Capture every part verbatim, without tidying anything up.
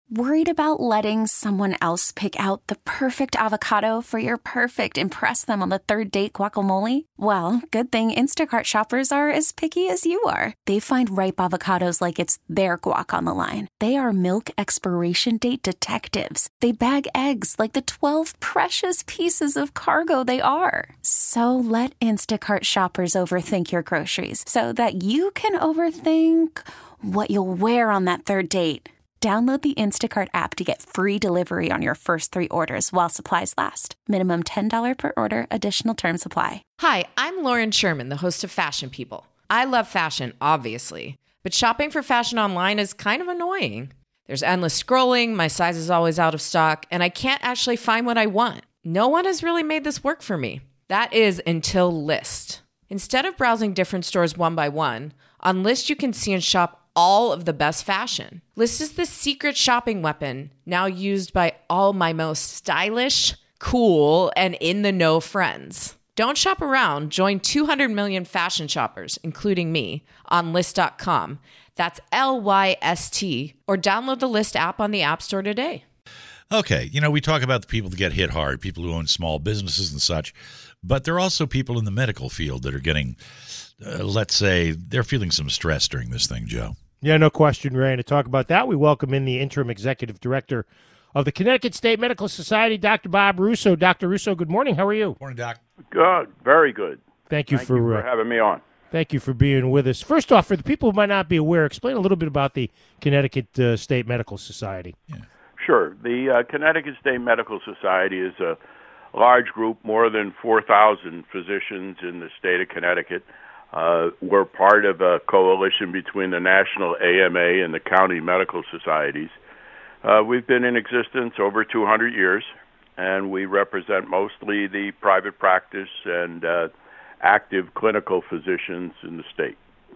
Worried about letting someone else pick out the perfect avocado for your perfect impress them on the third date guacamole? Well, good thing Instacart shoppers are as picky as you are. They find ripe avocados like it's their guac on the line. They are milk expiration date detectives. They bag eggs like the twelve precious pieces of cargo they are. So let Instacart shoppers overthink your groceries so that you can overthink what you'll wear on that third date. Download the Instacart app to get free delivery on your first three orders while supplies last. Minimum ten dollars per order. Additional terms apply. Hi, I'm Lauren Sherman, the host of Fashion People. I love fashion, obviously, but shopping for fashion online is kind of annoying. There's endless scrolling, my size is always out of stock, and I can't actually find what I want. No one has really made this work for me. That is until Lyst. Instead of browsing different stores one by one, on Lyst you can see and shop all of the best fashion. Lyst is the secret shopping weapon now used by all my most stylish, cool, and in-the-know friends. Don't shop around. Join two hundred million fashion shoppers, including me, on Lyst dot com. That's L Y S T. Or download the Lyst app on the App Store today. Okay, you know, we talk about the people that get hit hard, people who own small businesses and such, but there are also people in the medical field that are getting, uh, let's say, they're feeling some stress during this thing, Joe. Yeah, no question, Ray. And to talk about that, we welcome in the interim executive director of the Connecticut State Medical Society, Doctor Bob Russo. Doctor Russo, good morning. How are you? Morning, Doc. Good. Very good. Thank you, Thank for, you for uh, having me on. Thank you for being with us. First off, for the people who might not be aware, explain a little bit about the Connecticut uh, State Medical Society. Yeah. Sure. The uh, Connecticut State Medical Society is a large group, more than four thousand physicians in the state of Connecticut. Uh, we're part of a coalition between the National A M A and the county medical societies. Uh, we've been in existence over two hundred years, and we represent mostly the private practice and uh, active clinical physicians in the state.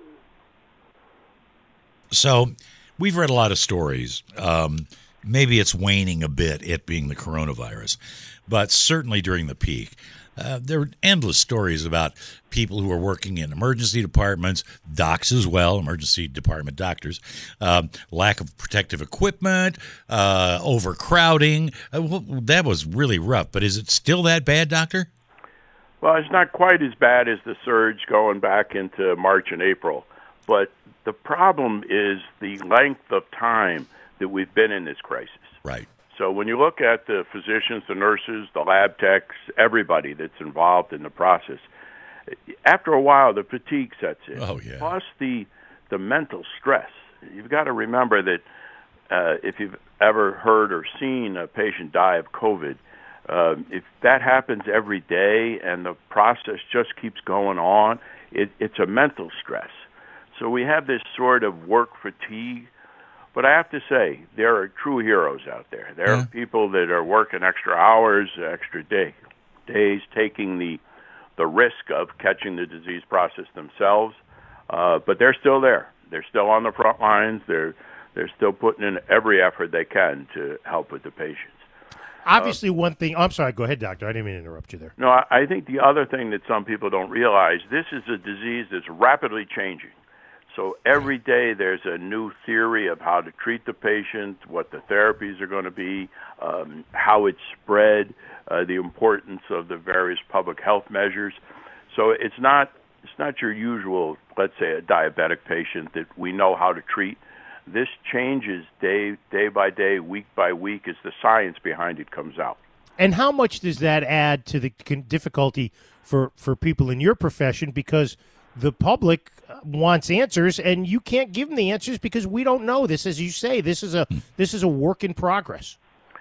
So we've read a lot of stories. Um, maybe it's waning a bit, it being the coronavirus, but certainly during the peak. Uh, there are endless stories about people who are working in emergency departments, docs as well, emergency department doctors, uh, lack of protective equipment, uh, overcrowding. Uh, well, that was really rough, but is it still that bad, Doctor? Well, it's not quite as bad as the surge going back into March and April, but the problem is the length of time that we've been in this crisis. Right. So when you look at the physicians, the nurses, the lab techs, everybody that's involved in the process, after a while the fatigue sets in. Oh, yeah. Plus the the mental stress. You've got to remember that uh, if you've ever heard or seen a patient die of COVID, uh, if that happens every day and the process just keeps going on, it, it's a mental stress. So we have this sort of work fatigue. But I have to say, there are true heroes out there. There yeah. are people that are working extra hours, extra day, days, taking the the risk of catching the disease process themselves. Uh, but they're still there. They're still on the front lines. They're they're still putting in every effort they can to help with the patients. Obviously, uh, one thing. Oh, I'm sorry. Go ahead, Doctor. I didn't mean to interrupt you there. No, I, I think the other thing that some people don't realize, this is a disease that's rapidly changing. So every day there's a new theory of how to treat the patient, what the therapies are going to be, um, how it's spread, uh, the importance of the various public health measures. So it's not it's not your usual, let's say, a diabetic patient that we know how to treat. This changes day day by day, week by week, as the science behind it comes out. And how much does that add to the difficulty for, for people in your profession? Because the public wants answers, and you can't give them the answers because we don't know. This, as you say, this is a this is a work in progress.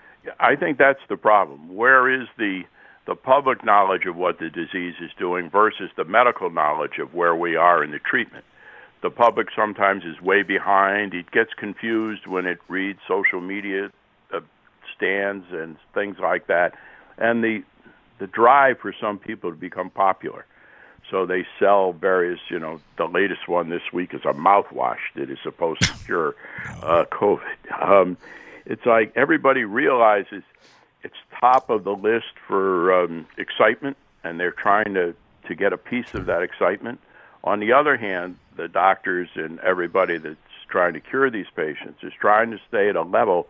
I think that's the problem. Where is the the public knowledge of what the disease is doing versus the medical knowledge of where we are in the treatment? The public sometimes is way behind. It gets confused when it reads social media uh, stands and things like that, and the the drive for some people to become popular. So they sell various, you know, the latest one this week is a mouthwash that is supposed to cure uh, COVID. Um, it's like everybody realizes it's top of the list for um, excitement, and they're trying to, to get a piece of that excitement. On the other hand, the doctors and everybody that's trying to cure these patients is trying to stay at a level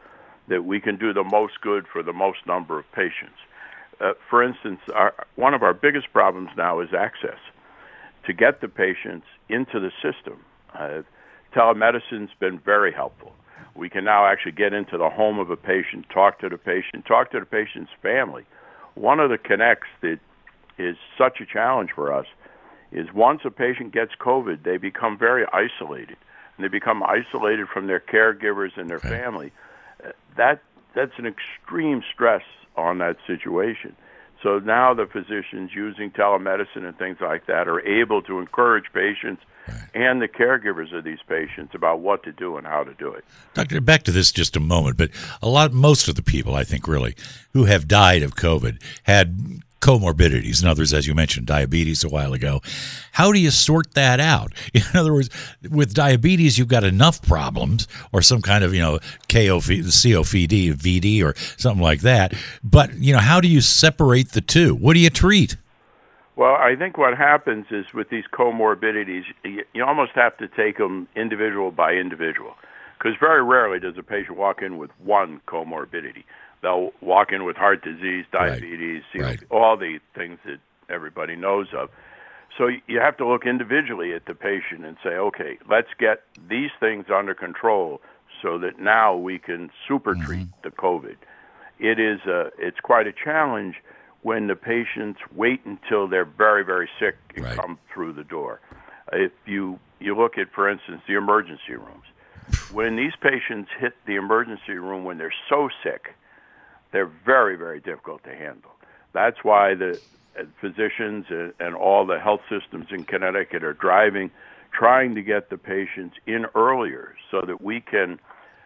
that we can do the most good for the most number of patients. Uh, for instance, our, one of our biggest problems now is access. To get the patients into the system, uh, telemedicine's been very helpful. We can now actually get into the home of a patient, talk to the patient, talk to the patient's family. One of the connects that is such a challenge for us is once a patient gets COVID, they become very isolated, and they become isolated from their caregivers and their okay. family. Uh, that that's an extreme stress on that situation. So now the physicians using telemedicine and things like that are able to encourage patients right. and the caregivers of these patients about what to do and how to do it. Doctor, back to this just a moment, but a lot, most of the people, I think, really, who have died of COVID had comorbidities. In other words, as you mentioned, diabetes a while ago. How do you sort that out? In other words, with diabetes, you've got enough problems or some kind of, you know, C O P D, V D or something like that. But, you know, how do you separate the two? What do you treat? Well, I think what happens is with these comorbidities, you, you almost have to take them individual by individual, because very rarely does a patient walk in with one comorbidity. They'll walk in with heart disease, diabetes, right. Right. all the things that everybody knows of. So you have to look individually at the patient and say, okay, let's get these things under control so that now we can super treat mm-hmm. the COVID. It is a, it's quite a challenge when the patients wait until they're very, very sick and right. come through the door. If you, you look at, for instance, the emergency rooms, when these patients hit the emergency room when they're so sick, they're very, very difficult to handle. That's why the physicians and all the health systems in Connecticut are driving, trying to get the patients in earlier so that we can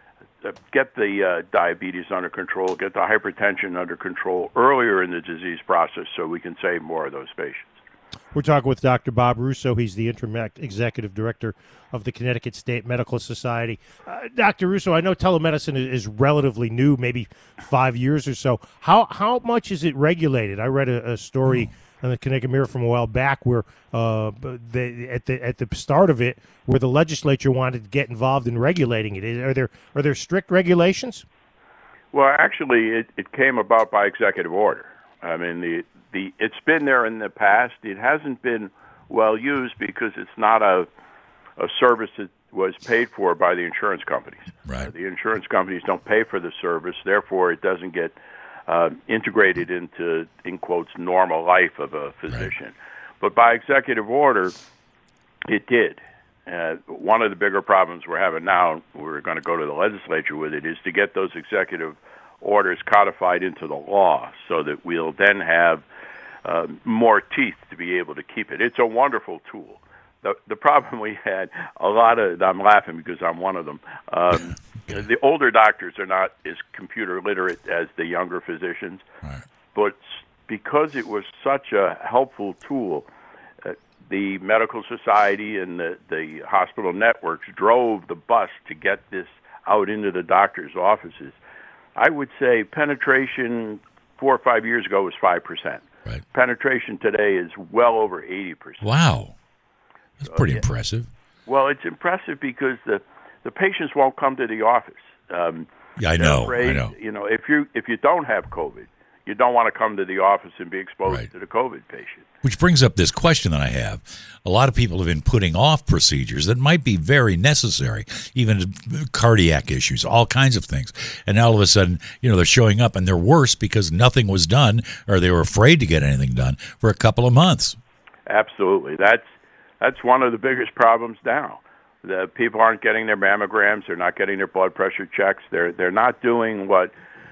get the uh, diabetes under control, get the hypertension under control earlier in the disease process so we can save more of those patients. We're talking with Doctor Bob Russo. He's the interim executive director of the Connecticut State Medical Society. Uh, Doctor Russo, I know telemedicine is, is relatively new, maybe five years or so. How how much is it regulated? I read a, a story in the Connecticut Mirror from a while back where uh, they, at the at the start of it, where the legislature wanted to get involved in regulating it. Are there are there strict regulations? Well, actually, it, it came about by executive order. I mean, the The, it's been there in the past. It hasn't been well used because it's not a a service that was paid for by the insurance companies. Right. Uh, the insurance companies don't pay for the service, therefore it doesn't get uh, integrated into, in quotes, normal life of a physician. Right. But by executive order, it did. Uh, one of the bigger problems we're having now, we're going to go to the legislature with it, is to get those executive orders codified into the law so that we'll then have uh, more teeth to be able to keep it. It's a wonderful tool. The, the problem we had, a lot of, I'm laughing because I'm one of them, um, the older doctors are not as computer literate as the younger physicians, right. But because it was such a helpful tool, uh, the medical society and the, the hospital networks drove the bus to get this out into the doctors' offices. I would say penetration four or five years ago was five percent. Right. Penetration today is well over eighty percent. Wow. That's so, pretty yeah. impressive. Well, it's impressive because the, the patients won't come to the office. Um, yeah, I know. Afraid, I know. You know, if you if you don't have COVID, you don't want to come to the office and be exposed right. to the COVID patient. Which brings up this question that I have. A lot of people have been putting off procedures that might be very necessary, even cardiac issues, all kinds of things. And all of a sudden, you know, they're showing up and they're worse because nothing was done or they were afraid to get anything done for a couple of months. Absolutely. That's that's one of the biggest problems now. The people aren't getting their mammograms, they're not getting their blood pressure checks, they're they're not doing what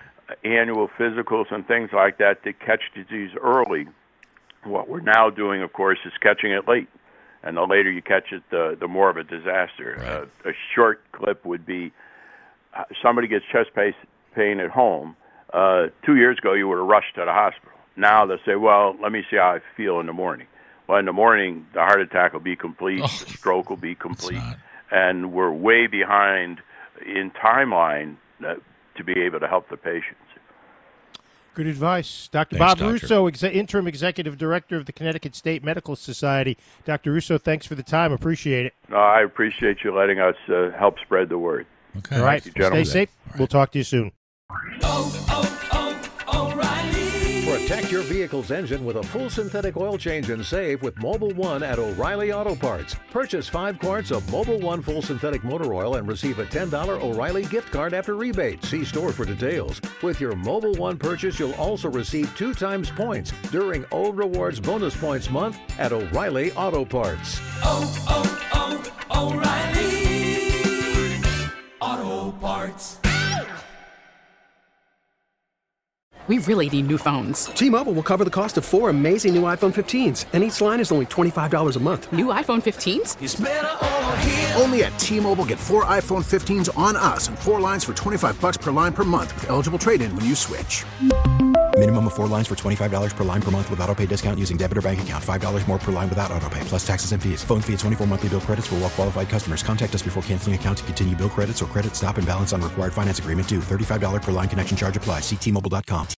annual physicals and things like that to catch disease early. What we're now doing, of course, is catching it late. And the later you catch it, the, the more of a disaster. Right. Uh, a short clip would be uh, somebody gets chest pain at home. Uh, two years ago, you would have rushed to the hospital. Now they'll say, well, let me see how I feel in the morning. Well, in the morning, the heart attack will be complete, oh, the stroke will be complete, and we're way behind in timeline uh, to be able to help the patients. Good advice. Doctor Thanks, Bob doctor. Russo, ex- Interim Executive Director of the Connecticut State Medical Society. Doctor Russo, thanks for the time. Appreciate it. No, I appreciate you letting us uh, help spread the word. Okay. All right. Thank you, gentlemen. Stay safe. All right. We'll talk to you soon. oh, oh, O'Reilly. Protect your vehicle's engine with a full synthetic oil change and save with Mobil one at O'Reilly Auto Parts. Purchase five quarts of Mobil one full synthetic motor oil and receive a ten dollars O'Reilly gift card after rebate. See store for details. With your Mobil one purchase, you'll also receive two times points during O Rewards Bonus Points Month at O'Reilly Auto Parts. Oh, oh, oh, O'Reilly Auto Parts. We really need new phones. T-Mobile will cover the cost of four amazing new iPhone fifteens, and each line is only twenty-five dollars a month. New iPhone fifteens? It's better over here. Only at T-Mobile, get four iPhone fifteens on us and four lines for twenty-five bucks per line per month with eligible trade-in when you switch. Minimum of four lines for twenty-five dollars per line per month with autopay discount using debit or bank account. five dollars more per line without autopay, plus taxes and fees. Phone fee at twenty-four monthly bill credits for well-qualified customers. Contact us before canceling account to continue bill credits or credit stop and balance on required finance agreement due. thirty-five dollars per line connection charge applies. See T Mobile dot com.